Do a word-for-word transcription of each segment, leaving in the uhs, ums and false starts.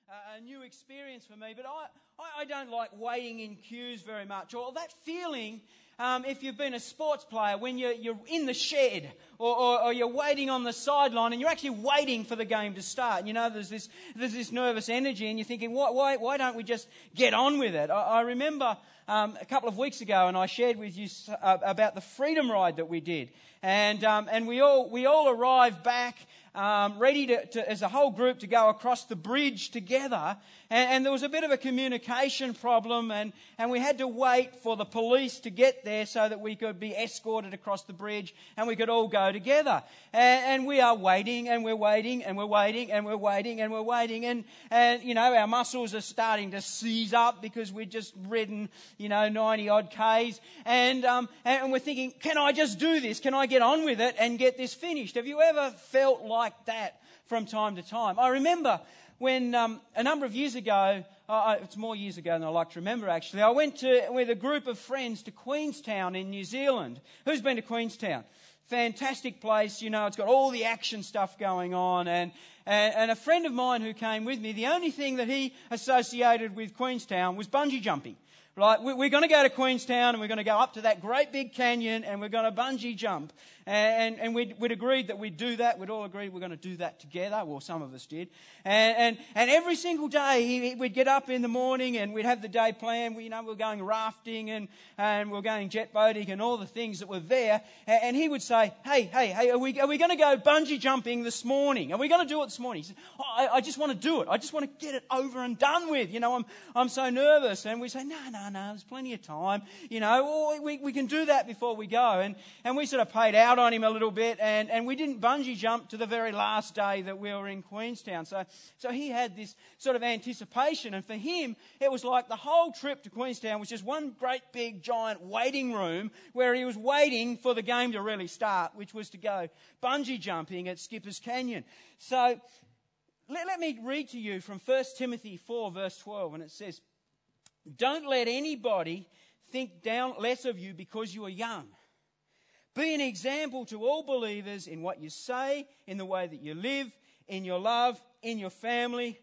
a new experience for me, but I, I don't like waiting in queues very much. Or that feeling, um, if you've been a sports player, when you're, you're in the shed or, or, or you're waiting on the sideline and you're actually waiting for the game to start. You know, there's this there's this nervous energy and you're thinking, why why, why don't we just get on with it? I, I remember um, a couple of weeks ago, and I shared with you uh, about the Freedom Ride that we did, and um, and we all we all arrived back. Um, ready to, to, as a whole group, to go across the bridge together, and, and there was a bit of a communication problem, and, and we had to wait for the police to get there so that we could be escorted across the bridge and we could all go together. And, and we are waiting, and we're waiting, and we're waiting, and we're waiting, and we're waiting, and, and you know, our muscles are starting to seize up because we've just ridden, you know, ninety odd Ks, and, um, and we're thinking, can I just do this? Can I get on with it and get this finished? Have you ever felt like like that from time to time? I remember when um, a number of years ago, uh, it's more years ago than I like to remember actually, I went to with a group of friends to Queenstown in New Zealand. Who's been to Queenstown? Fantastic place, you know, it's got all the action stuff going on, and, and, and a friend of mine who came with me, the only thing that he associated with Queenstown was bungee jumping. Right, we're going to go to Queenstown and we're going to go up to that great big canyon and we're going to bungee jump. And, and we'd, we'd agreed that we'd do that. We'd all agreed we're going to do that together. Well, some of us did. And, and, and every single day he, we'd get up in the morning and we'd have the day planned. We, you know, we were going rafting and, and we were going jet boating and all the things that were there. And, and he would say, hey, hey, hey, are we, are we going to go bungee jumping this morning? Are we going to do it this morning? He said, oh, I, I just want to do it. I just want to get it over and done with. You know, I'm, I'm so nervous. And we say, no, no, no, there's plenty of time. You know, oh, we, we can do that before we go. And, and we sort of paid out on him a little bit, and, and we didn't bungee jump to the very last day that we were in Queenstown. So, so he had this sort of anticipation, and for him, it was like the whole trip to Queenstown was just one great big giant waiting room where he was waiting for the game to really start, which was to go bungee jumping at Skipper's Canyon. So let, let me read to you from First Timothy four, verse twelve, and it says, don't let anybody think down less of you because you are young. Be an example to all believers in what you say, in the way that you live, in your love, in your family.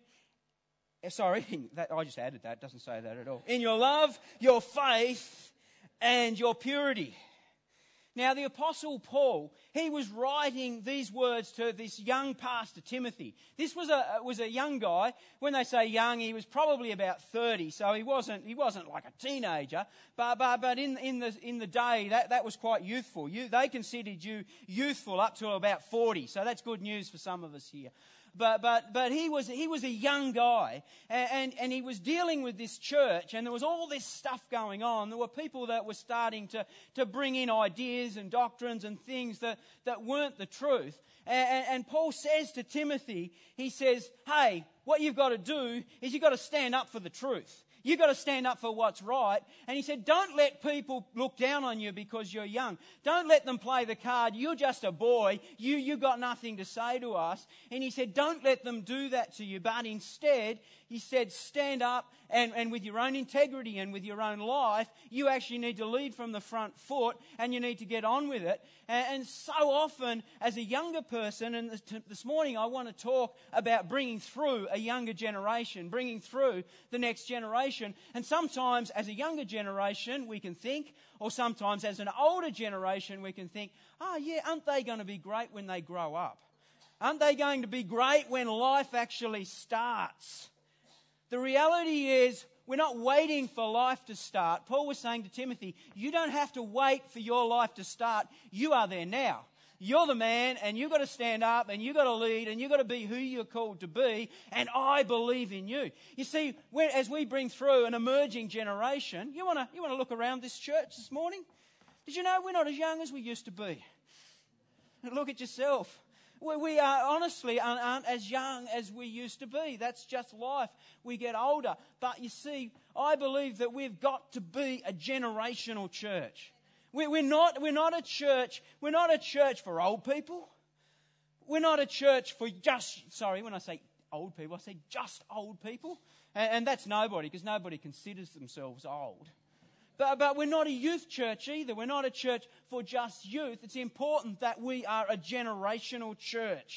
Sorry, that, I just added that. It doesn't say that at all. In your love, your faith, and your purity. Now, the Apostle Paul, he was writing these words to this young pastor, Timothy. This was a was a young guy. When they say young, he was probably about thirty, so he wasn't he wasn't like a teenager. But but but in in the in the day, that, that was quite youthful. You they considered you youthful up to about forty, so that's good news for some of us here. But but but he was he was a young guy, and, and and he was dealing with this church, and there was all this stuff going on. There were people that were starting to, to bring in ideas and doctrines and things that, that weren't the truth. And, and Paul says to Timothy, he says, hey, what you've got to do is you've got to stand up for the truth. You've got to stand up for what's right. And he said, don't let people look down on you because you're young. Don't let them play the card, you're just a boy, you, you got nothing to say to us. And he said, don't let them do that to you. But instead, he said, stand up and, and with your own integrity and with your own life, you actually need to lead from the front foot and you need to get on with it. And, and so often, as a younger person, and this, this morning I want to talk about bringing through a younger generation, bringing through the next generation. And sometimes as a younger generation we can think, or sometimes as an older generation we can think, oh yeah, aren't they going to be great when they grow up? Aren't they going to be great when life actually starts? The reality is we're not waiting for life to start. Paul was saying to Timothy, you don't have to wait for your life to start. You are there now. You're the man, and you've got to stand up, and you've got to lead, and you've got to be who you're called to be, and I believe in you. You see, when, as we bring through an emerging generation, you want to you want to look around this church this morning? Did you know we're not as young as we used to be? Look at yourself. We, we are honestly aren't, aren't as young as we used to be. That's just life. We get older. But you see, I believe that we've got to be a generational church. We're not, we're not a church, we're not a church for old people. We're not a church for just, sorry, when I say old people, I say just old people. And, and that's nobody, because nobody considers themselves old. But, but we're not a youth church either. We're not a church for just youth. It's important that we are a generational church.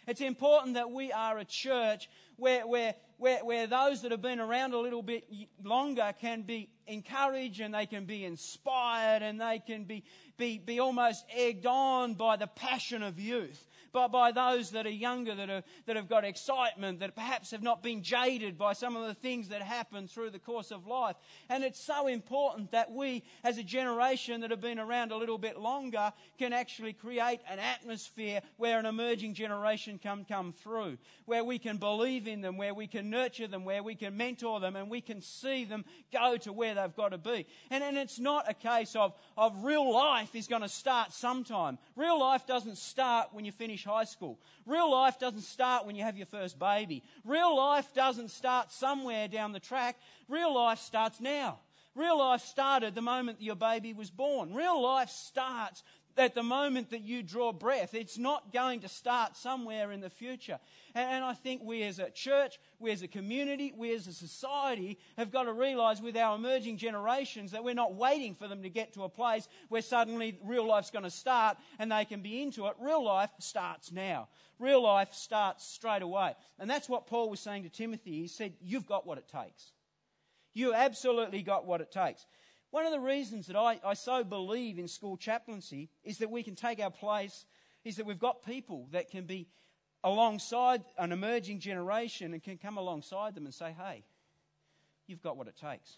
It's important that we are a church where, where, where, where those that have been around a little bit longer can be encouraged and they can be inspired and they can be, be, be almost egged on by the passion of youth. By, by those that are younger, that, are, that have got excitement, that perhaps have not been jaded by some of the things that happen through the course of life. And it's so important that we, as a generation that have been around a little bit longer, can actually create an atmosphere where an emerging generation can come through, where we can believe in them, where we can nurture them, where we can mentor them, and we can see them go to where they've got to be. And, and it's not a case of, of real life is going to start sometime. Real life doesn't start when you finish high school. Real life doesn't start when you have your first baby. Real life doesn't start somewhere down the track. Real life starts now. Real life started the moment that your baby was born. Real life starts at the moment that you draw breath. It's not going to start somewhere in the future. And, and I think we as a church, we as a community, we as a society have got to realise with our emerging generations that we're not waiting for them to get to a place where suddenly real life's going to start and they can be into it. Real life starts now. Real life starts straight away. And that's what Paul was saying to Timothy. He said, you've got what it takes. You absolutely got what it takes. One of the reasons that I, I so believe in school chaplaincy is that we can take our place, is that we've got people that can be alongside an emerging generation and can come alongside them and say, hey, you've got what it takes.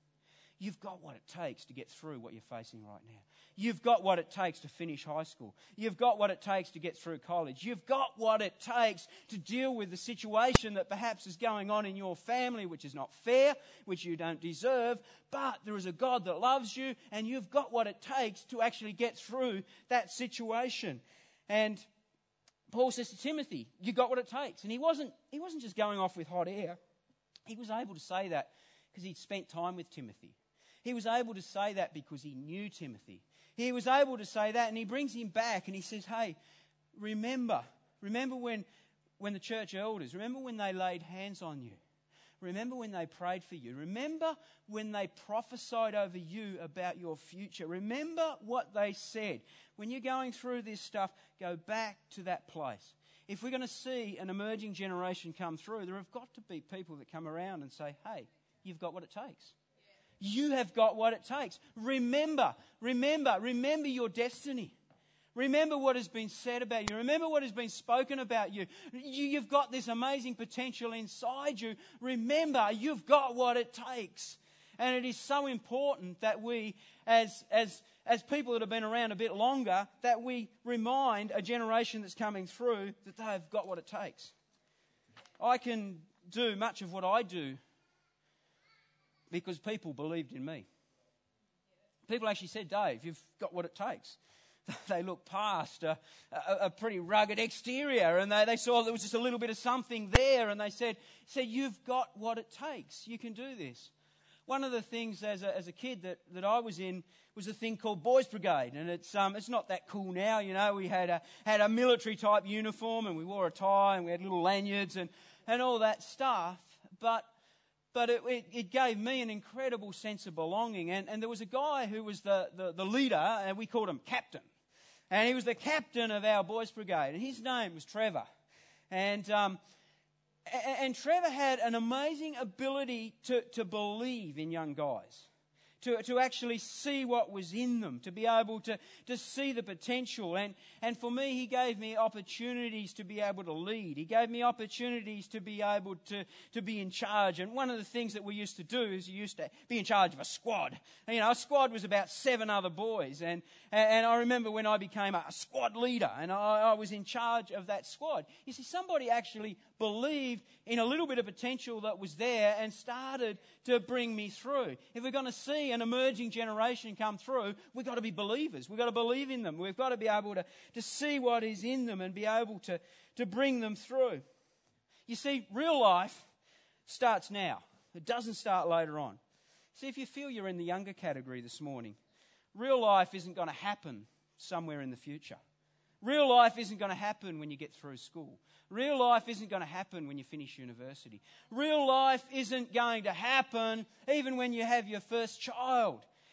You've got what it takes to get through what you're facing right now. You've got what it takes to finish high school. You've got what it takes to get through college. You've got what it takes to deal with the situation that perhaps is going on in your family, which is not fair, which you don't deserve. But there is a God that loves you, and you've got what it takes to actually get through that situation. And Paul says to Timothy, you got what it takes. And he wasn't, he wasn't just going off with hot air. He was able to say that because he'd spent time with Timothy. He was able to say that because he knew Timothy. He was able to say that, and he brings him back and he says, hey, remember, remember when, when the church elders, remember when they laid hands on you. Remember when they prayed for you. Remember when they prophesied over you about your future. Remember what they said. When you're going through this stuff, go back to that place. If we're going to see an emerging generation come through, there have got to be people that come around and say, hey, you've got what it takes. You have got what it takes. Remember, remember, remember your destiny. Remember what has been said about you. Remember what has been spoken about you. you. You've got this amazing potential inside you. Remember, you've got what it takes. And it is so important that we, as, as, as people that have been around a bit longer, that we remind a generation that's coming through that they've got what it takes. I can do much of what I do because people believed in me. People actually said, Dave, you've got what it takes. They looked past a, a, a pretty rugged exterior and they, they saw there was just a little bit of something there and they said, said, you've got what it takes. You can do this. One of the things as a, as a kid that, that I was in was a thing called Boys Brigade. And it's um it's not that cool now, you know. We had a, had a military type uniform and we wore a tie and we had little lanyards and, and all that stuff. But But it, it, it gave me an incredible sense of belonging. And, and there was a guy who was the, the, the leader, and we called him Captain. And he was the captain of our Boys Brigade. And his name was Trevor. And um, and, and Trevor had an amazing ability to, to believe in young guys. To, to actually see what was in them, to be able to, to see the potential. And, and for me, he gave me opportunities to be able to lead. He gave me opportunities to be able to, to be in charge. And one of the things that we used to do is you used to be in charge of a squad. And, you know, a squad was about seven other boys. And, and I remember when I became a squad leader and I, I was in charge of that squad. You see, somebody actually believed in a little bit of potential that was there and started to bring me through. If we're going to see an emerging generation come through, we've got to be believers. We've got to believe in them. We've got to be able to, to see what is in them and be able to, to bring them through. You see, real life starts now. It doesn't start later on. See, if you feel you're in the younger category this morning, real life isn't going to happen somewhere in the future. Real life isn't going to happen when you get through school. Real life isn't going to happen when you finish university. Real life isn't going to happen even when you have your first child.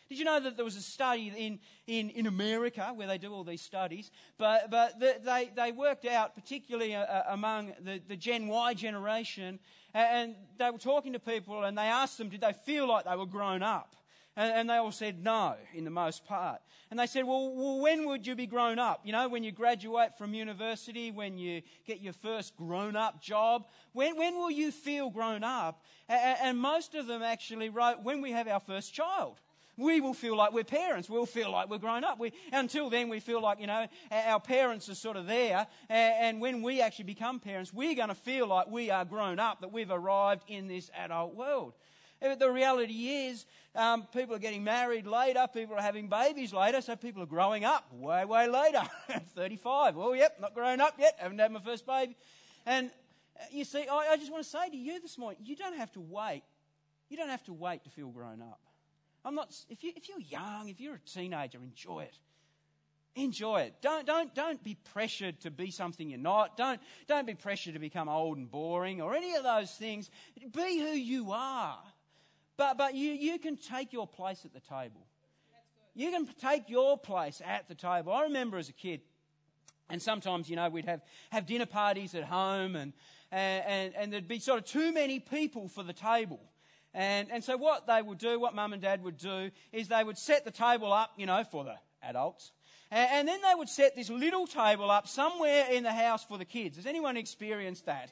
Did you know that there was a study in, in, in America where they do all these studies, but, but the, they, they worked out, particularly uh, among the, the Gen Y generation, and they were talking to people and they asked them, did they feel like they were grown up? And, and they all said no, in the most part. And they said, well, well, when would you be grown up? You know, when you graduate from university, when you get your first grown-up job, when, when will you feel grown up? And, and most of them actually wrote, when we have our first child. We will feel like we're parents. We'll feel like we're grown up. We, until then, we feel like, you know, our parents are sort of there. And when we actually become parents, we're going to feel like we are grown up, that we've arrived in this adult world. But the reality is, um, people are getting married later, people are having babies later, so people are growing up way, way later. thirty-five, well, yep, not grown up yet, haven't had my first baby. And you see, I, I just want to say to you this morning, you don't have to wait. You don't have to wait to feel grown up. I'm not. If you if you're young, if you're a teenager, enjoy it. Enjoy it. Don't don't don't be pressured to be something you're not. Don't don't be pressured to become old and boring or any of those things. Be who you are. But but you, you can take your place at the table. You can take your place at the table. I remember as a kid, and sometimes, you know, we'd have, have dinner parties at home, and, and, and there'd be sort of too many people for the table. And, and so what they would do, what mum and dad would do, is they would set the table up, you know, for the adults. And, and then they would set this little table up somewhere in the house for the kids. Has anyone experienced that?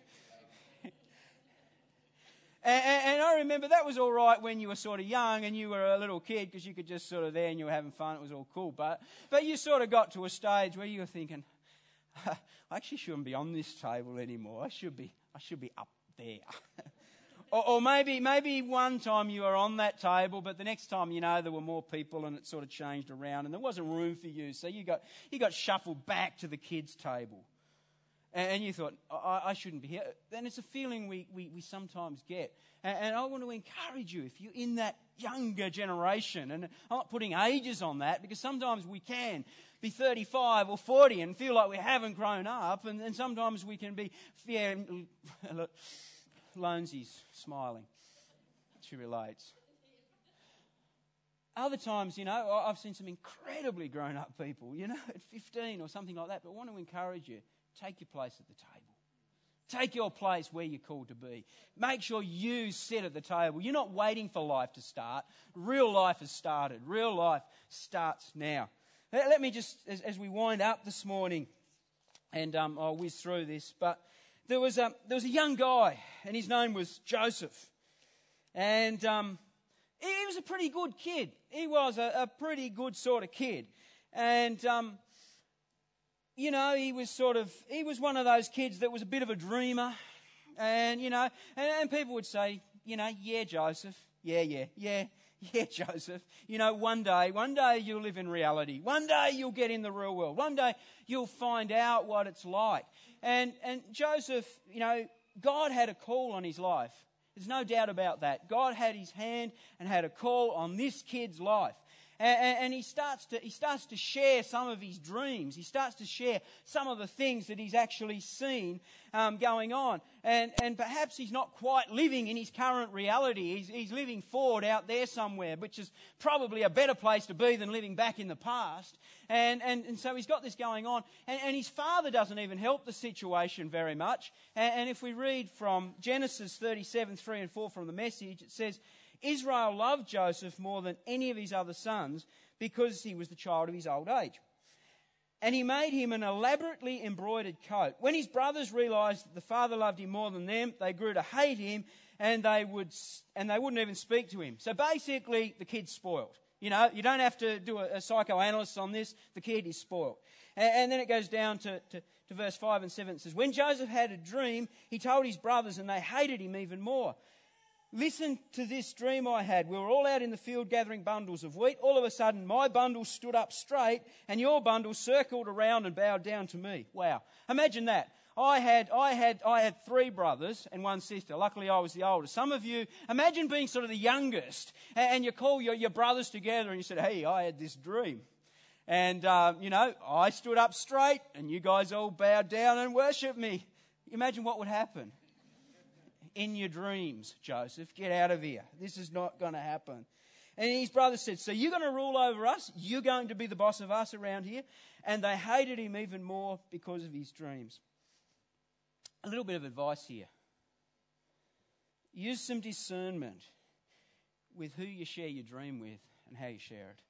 And, and I remember that was all right when you were sort of young and you were a little kid, because you could just sort of there and you were having fun. It was all cool. But but you sort of got to a stage where you were thinking, I actually shouldn't be on this table anymore. I should be I should be up there. or, or maybe maybe one time you were on that table, but the next time, you know, there were more people and it sort of changed around and there wasn't room for you. So you got you got shuffled back to the kids' table. And you thought, I, I shouldn't be here. Then it's a feeling we, we, we sometimes get. And, and I want to encourage you, if you're in that younger generation, and I'm not putting ages on that, because sometimes we can be thirty-five or forty and feel like we haven't grown up, and, and sometimes we can be, yeah, Loansy's smiling. She relates. Other times, you know, I've seen some incredibly grown-up people, you know, at fifteen or something like that, but I want to encourage you. Take your place at the table. Take your place where you're called to be. Make sure you sit at the table. You're not waiting for life to start. Real life has started. Real life starts now. Let me just, as, as we wind up this morning, and um, I'll whiz through this, but there was a, there was a young guy, and his name was Joseph. And um, he, he was a pretty good kid. He was a, a pretty good sort of kid. And... Um, You know, he was sort of, he was one of those kids that was a bit of a dreamer. And, you know, and, and people would say, you know, yeah, Joseph, yeah, yeah, yeah, yeah, Joseph. You know, one day, one day you'll live in reality. One day you'll get in the real world. One day you'll find out what it's like. And, and Joseph, you know, God had a call on his life. There's no doubt about that. God had his hand and had a call on this kid's life. And, and he starts to he starts to share some of his dreams. He starts to share some of the things that he's actually seen um, going on. And and perhaps he's not quite living in his current reality. He's, he's living forward out there somewhere, which is probably a better place to be than living back in the past. And and, and so he's got this going on. And, and his father doesn't even help the situation very much. And, and if we read from Genesis thirty-seven, three and four from the Message, it says, Israel loved Joseph more than any of his other sons because he was the child of his old age. And he made him an elaborately embroidered coat. When his brothers realised that the father loved him more than them, they grew to hate him, and they would and they wouldn't even speak to him. So basically, the kid's spoiled. You know, you don't have to do a, a psychoanalysis on this. The kid is spoiled. And, and then it goes down to, to, to verse five and seven. It says, when Joseph had a dream, he told his brothers, and they hated him even more. Listen to this dream I had. We were all out in the field gathering bundles of wheat. All of a sudden, my bundle stood up straight and your bundle circled around and bowed down to me. Wow. Imagine that. I had, I had, I had three brothers and one sister. Luckily, I was the oldest. Some of you, imagine being sort of the youngest and you call your, your brothers together and you said, hey, I had this dream. And, um, you know, I stood up straight and you guys all bowed down and worshipped me. Imagine what would happen. In your dreams, Joseph. Get out of here. This is not going to happen. And his brother said, so you're going to rule over us? You're going to be the boss of us around here? And they hated him even more because of his dreams. A little bit of advice here. Use some discernment with who you share your dream with and how you share it.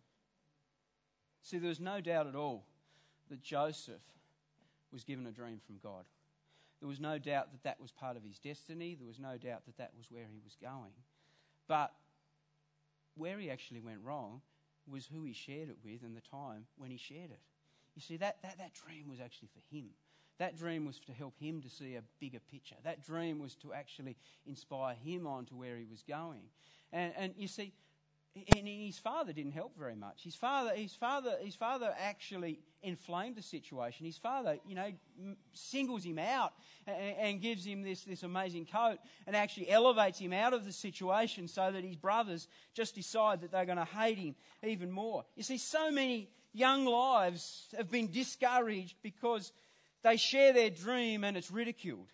See, there was no doubt at all that Joseph was given a dream from God. There was no doubt that that was part of his destiny. There was no doubt that that was where he was going. But where he actually went wrong was who he shared it with and the time when he shared it. You see, that, that, that dream was actually for him. That dream was to help him to see a bigger picture. That dream was to actually inspire him on to where he was going. And, and you see, and his father didn't help very much. His father, his father, his father actually inflamed the situation. His father, you know, singles him out and, and gives him this, this amazing coat and actually elevates him out of the situation so that his brothers just decide that they're going to hate him even more. You see, so many young lives have been discouraged because they share their dream and it's ridiculed.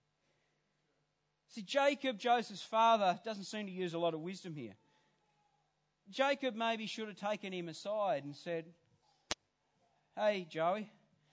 See, Jacob, Joseph's father, doesn't seem to use a lot of wisdom here. Jacob maybe should have taken him aside and said, hey, Joey,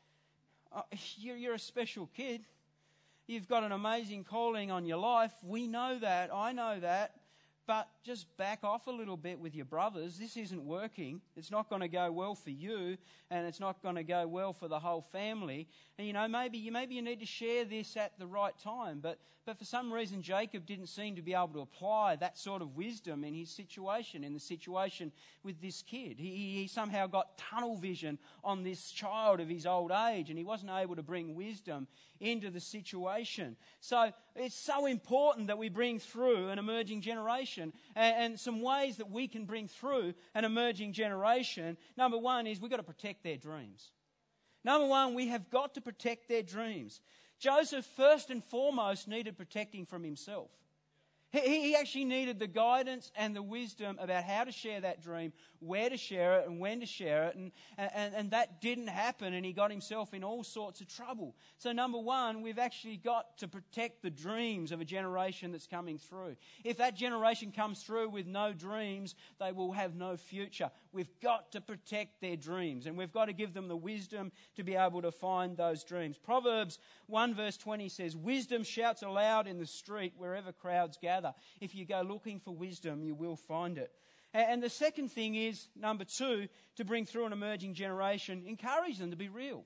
you're a special kid. You've got an amazing calling on your life. We know that. I know that. But just back off a little bit with your brothers. This isn't working. It's not going to go well for you, and it's not going to go well for the whole family. And, you know, maybe you maybe you need to share this at the right time. But, but for some reason, Jacob didn't seem to be able to apply that sort of wisdom in his situation, in the situation with this kid. He, he somehow got tunnel vision on this child of his old age, and he wasn't able to bring wisdom into the situation. So it's so important that we bring through an emerging generation, and, and some ways that we can bring through an emerging generation. Number one is we've got to protect their dreams. Number one, we have got to protect their dreams. Joseph, first and foremost, needed protecting from himself. He, he actually needed the guidance and the wisdom about how to share that dream, where to share it and when to share it. And, and, and that didn't happen, and he got himself in all sorts of trouble. So number one, we've actually got to protect the dreams of a generation that's coming through. If that generation comes through with no dreams, they will have no future. We've got to protect their dreams, and we've got to give them the wisdom to be able to find those dreams. Proverbs one verse twenty says, wisdom shouts aloud in the street wherever crowds gather. If you go looking for wisdom, you will find it. And the second thing is, number two, to bring through an emerging generation, encourage them to be real.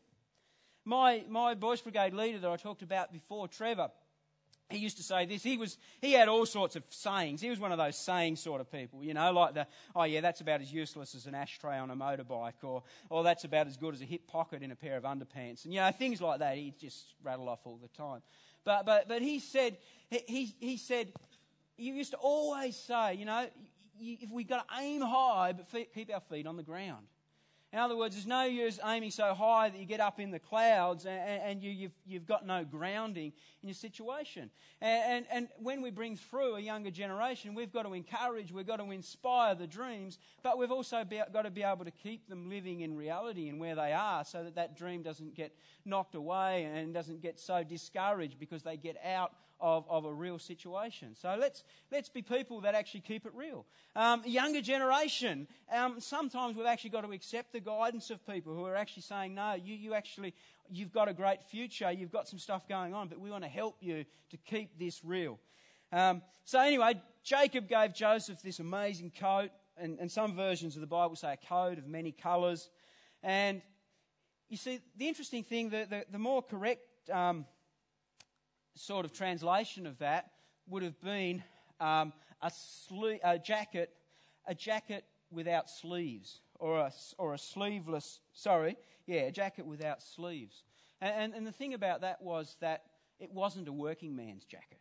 My my Boys Brigade leader that I talked about before, Trevor, he used to say this. He was he had all sorts of sayings. He was one of those saying sort of people, you know, like the, oh yeah, that's about as useless as an ashtray on a motorbike, or or that's about as good as a hip pocket in a pair of underpants, and you know, things like that. He'd just rattle off all the time. But but but he said he he said you used to always say, you know, you, if we got to aim high but feet, keep our feet on the ground. In other words, there's no use aiming so high that you get up in the clouds and, and you, you've, you've got no grounding in your situation. And, and, and when we bring through a younger generation, we've got to encourage, we've got to inspire the dreams, but we've also be, got to be able to keep them living in reality and where they are, so that that dream doesn't get knocked away and doesn't get so discouraged because they get out Of, of a real situation. So let's let's be people that actually keep it real. Um, younger generation, um, sometimes we've actually got to accept the guidance of people who are actually saying, no, you you actually, you've got a great future, you've got some stuff going on, but we want to help you to keep this real. Um, so anyway, Jacob gave Joseph this amazing coat, and, and some versions of the Bible say a coat of many colours. And you see, the interesting thing, the, the, the more correct Um, sort of translation of that would have been um, a, sle- a jacket, a jacket without sleeves, or a or a sleeveless. Sorry, yeah, a jacket without sleeves. And, and and the thing about that was that it wasn't a working man's jacket.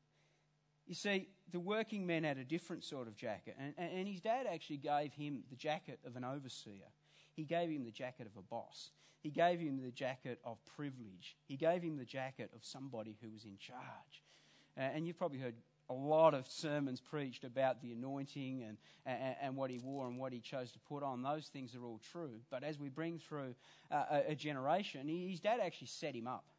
You see, the working men had a different sort of jacket, and, and, and his dad actually gave him the jacket of an overseer. He gave him the jacket of a boss. He gave him the jacket of privilege. He gave him the jacket of somebody who was in charge. Uh, and you've probably heard a lot of sermons preached about the anointing and, and, and what he wore and what he chose to put on. Those things are all true. But as we bring through uh, a, a generation, his dad actually set him up.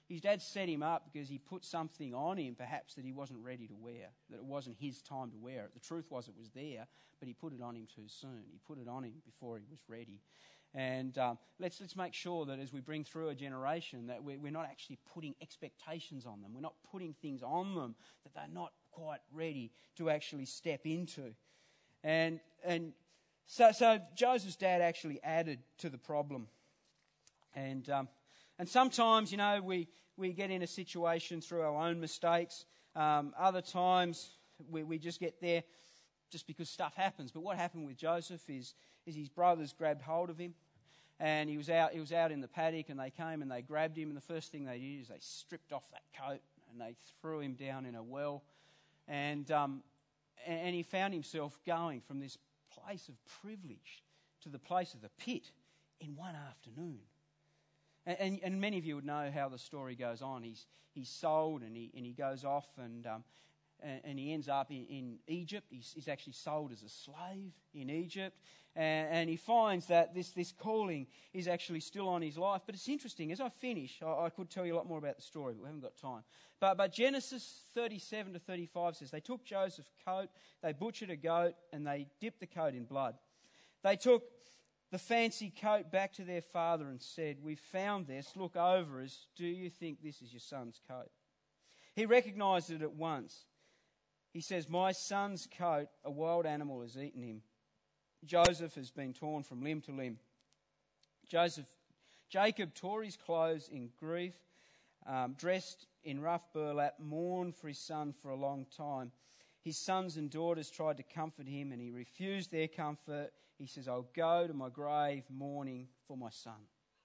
his dad set him up because he put something on him perhaps that he wasn't ready to wear, that it wasn't his time to wear it. The truth was it was there, but he put it on him too soon. He put it on him before he was ready. And um, let's let's make sure that as we bring through a generation that we're, we're not actually putting expectations on them. We're not putting things on them that they're not quite ready to actually step into. And and so so Joseph's dad actually added to the problem. And um, and sometimes, you know, we, we get in a situation through our own mistakes. Um, other times we, we just get there just because stuff happens. But what happened with Joseph is is his brothers grabbed hold of him. And he was out he was out in the paddock, and they came and they grabbed him, and the first thing they did is they stripped off that coat and they threw him down in a well. And um, and he found himself going from this place of privilege to the place of the pit in one afternoon. And, and, and many of you would know how the story goes on. He's he's sold, and he and he goes off, and um, and, and he ends up in, in Egypt. He's, he's actually sold as a slave in Egypt. And, and he finds that this, this calling is actually still on his life. But it's interesting, as I finish, I, I could tell you a lot more about the story, but we haven't got time. But, but Genesis thirty-seven to thirty-five says, they took Joseph's coat, they butchered a goat, and they dipped the coat in blood. They took the fancy coat back to their father and said, "We've found this, look over us. Do you think this is your son's coat?" He recognised it at once. He says, "My son's coat, a wild animal has eaten him. Joseph has been torn from limb to limb." Joseph, Jacob tore his clothes in grief, um, dressed in rough burlap, mourned for his son for a long time. His sons and daughters tried to comfort him, and he refused their comfort. He says, "I'll go to my grave mourning for my son."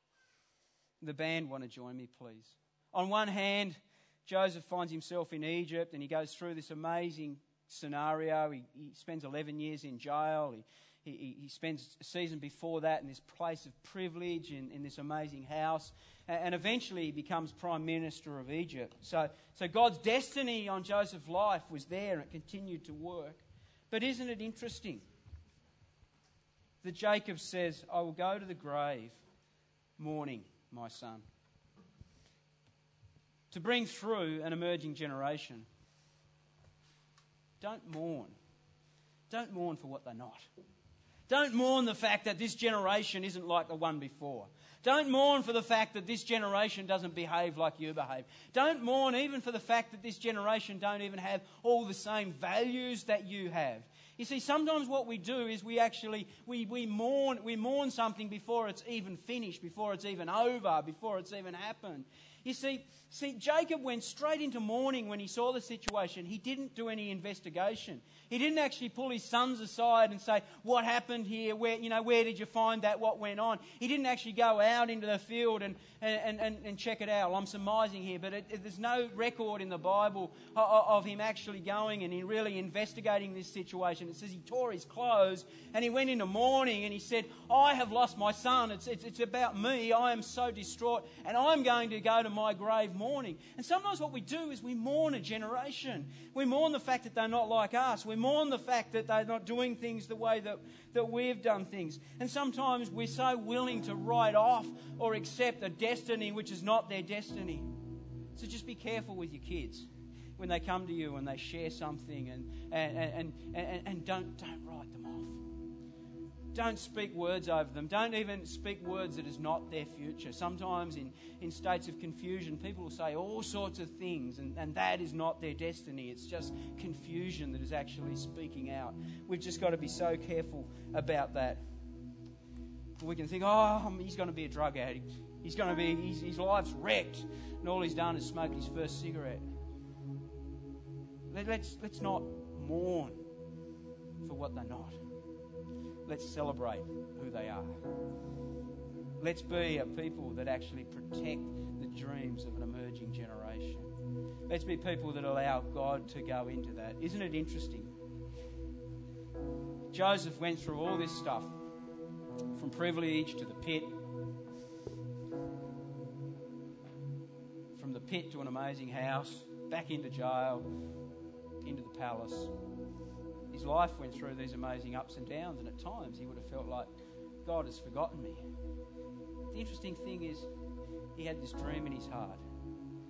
The band want to join me, please. On one hand, Joseph finds himself in Egypt, and he goes through this amazing scenario. He, he spends eleven years in jail. He, He, he spends a season before that in this place of privilege in, in this amazing house. And eventually he becomes Prime Minister of Egypt. So, so God's destiny on Joseph's life was there and it continued to work. But isn't it interesting that Jacob says, "I will go to the grave mourning my son." To bring through an emerging generation, don't mourn. Don't mourn for what they're not. Don't mourn the fact that this generation isn't like the one before. Don't mourn for the fact that this generation doesn't behave like you behave. Don't mourn even for the fact that this generation don't even have all the same values that you have. You see, sometimes what we do is we actually, we, we mourn we mourn something before it's even finished, before it's even over, before it's even happened. You see, see, Jacob went straight into mourning when he saw the situation. He didn't do any investigation. He didn't actually pull his sons aside and say, "What happened here? Where, you know, where did you find that? What went on?" He didn't actually go out into the field and, and, and, and check it out. Well, I'm surmising here, but it, it, there's no record in the Bible of, of him actually going and he really investigating this situation. It says he tore his clothes and he went into mourning and he said, "I have lost my son. It's, it's, it's about me. I am so distraught and I'm going to go to my grave mourning." And sometimes what we do is we mourn a generation. We mourn the fact that they're not like us. We mourn the fact that they're not doing things the way that, that we've done things. And sometimes we're so willing to write off or accept a destiny which is not their destiny. So just be careful with your kids when they come to you and they share something, and, and, and, and, and don't, don't write them off. Don't speak words over them. Don't even speak words that is not their future. Sometimes in, in states of confusion, people will say all sorts of things, and, and that is not their destiny. It's just confusion that is actually speaking out. We've just got to be so careful about that. We can think, "Oh, he's going to be a drug addict. He's going to be, his, his life's wrecked, and all he's done is smoked his first cigarette." Let, let's, let's not mourn for what they're not. Let's celebrate who they are. Let's be a people that actually protect the dreams of an emerging generation. Let's be people that allow God to go into that. Isn't it interesting? Joseph went through all this stuff, from privilege to the pit, from the pit to an amazing house, back into jail, into the palace. His life went through these amazing ups and downs, and at times he would have felt like God has forgotten me. The interesting thing is he had this dream in his heart.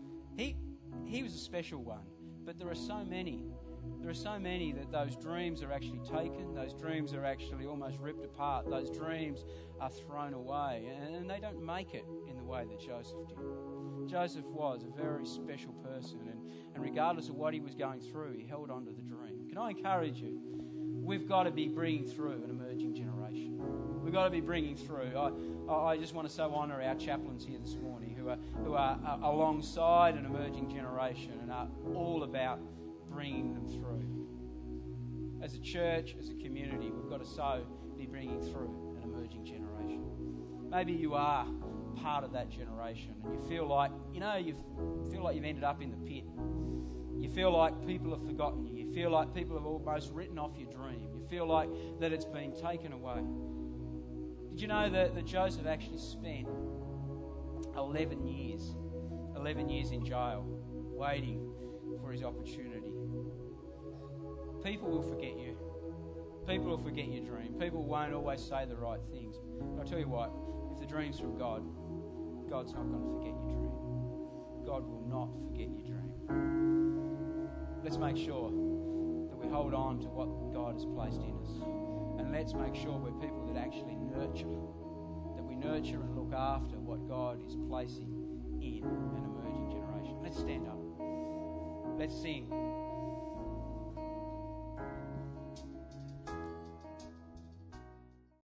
he was a special one. But there are so many. There are so many that those dreams are actually taken. Those dreams are actually almost ripped apart. Those dreams are thrown away. And they don't make it in the way that Joseph did. Joseph was a very special person. And, and regardless of what he was going through, he held on to the dream. Can I encourage you? We've got to be bringing through an emerging generation. We've got to be bringing through. I, I just want to so honour our chaplains here this morning who are, who are uh, alongside an emerging generation and are all about bringing them through. As a church, as a community, we've got to so be bringing through an emerging generation. Maybe you are part of that generation and you feel like, you know, you feel like you've ended up in the pit. You feel like people have forgotten you. You feel like people have almost written off your dream. You feel like that it's been taken away. Did you know that, that Joseph actually spent eleven years, eleven years in jail, waiting for his opportunity? People will forget you. People will forget your dream. People won't always say the right things. But I'll tell you what, if the dream's from God, God's not going to forget your dream. God will not forget your dream. Let's make sure that we hold on to what God has placed in us. And let's make sure we're people that actually nurture, that we nurture and look after what God is placing in an emerging generation. Let's stand up. Let's sing.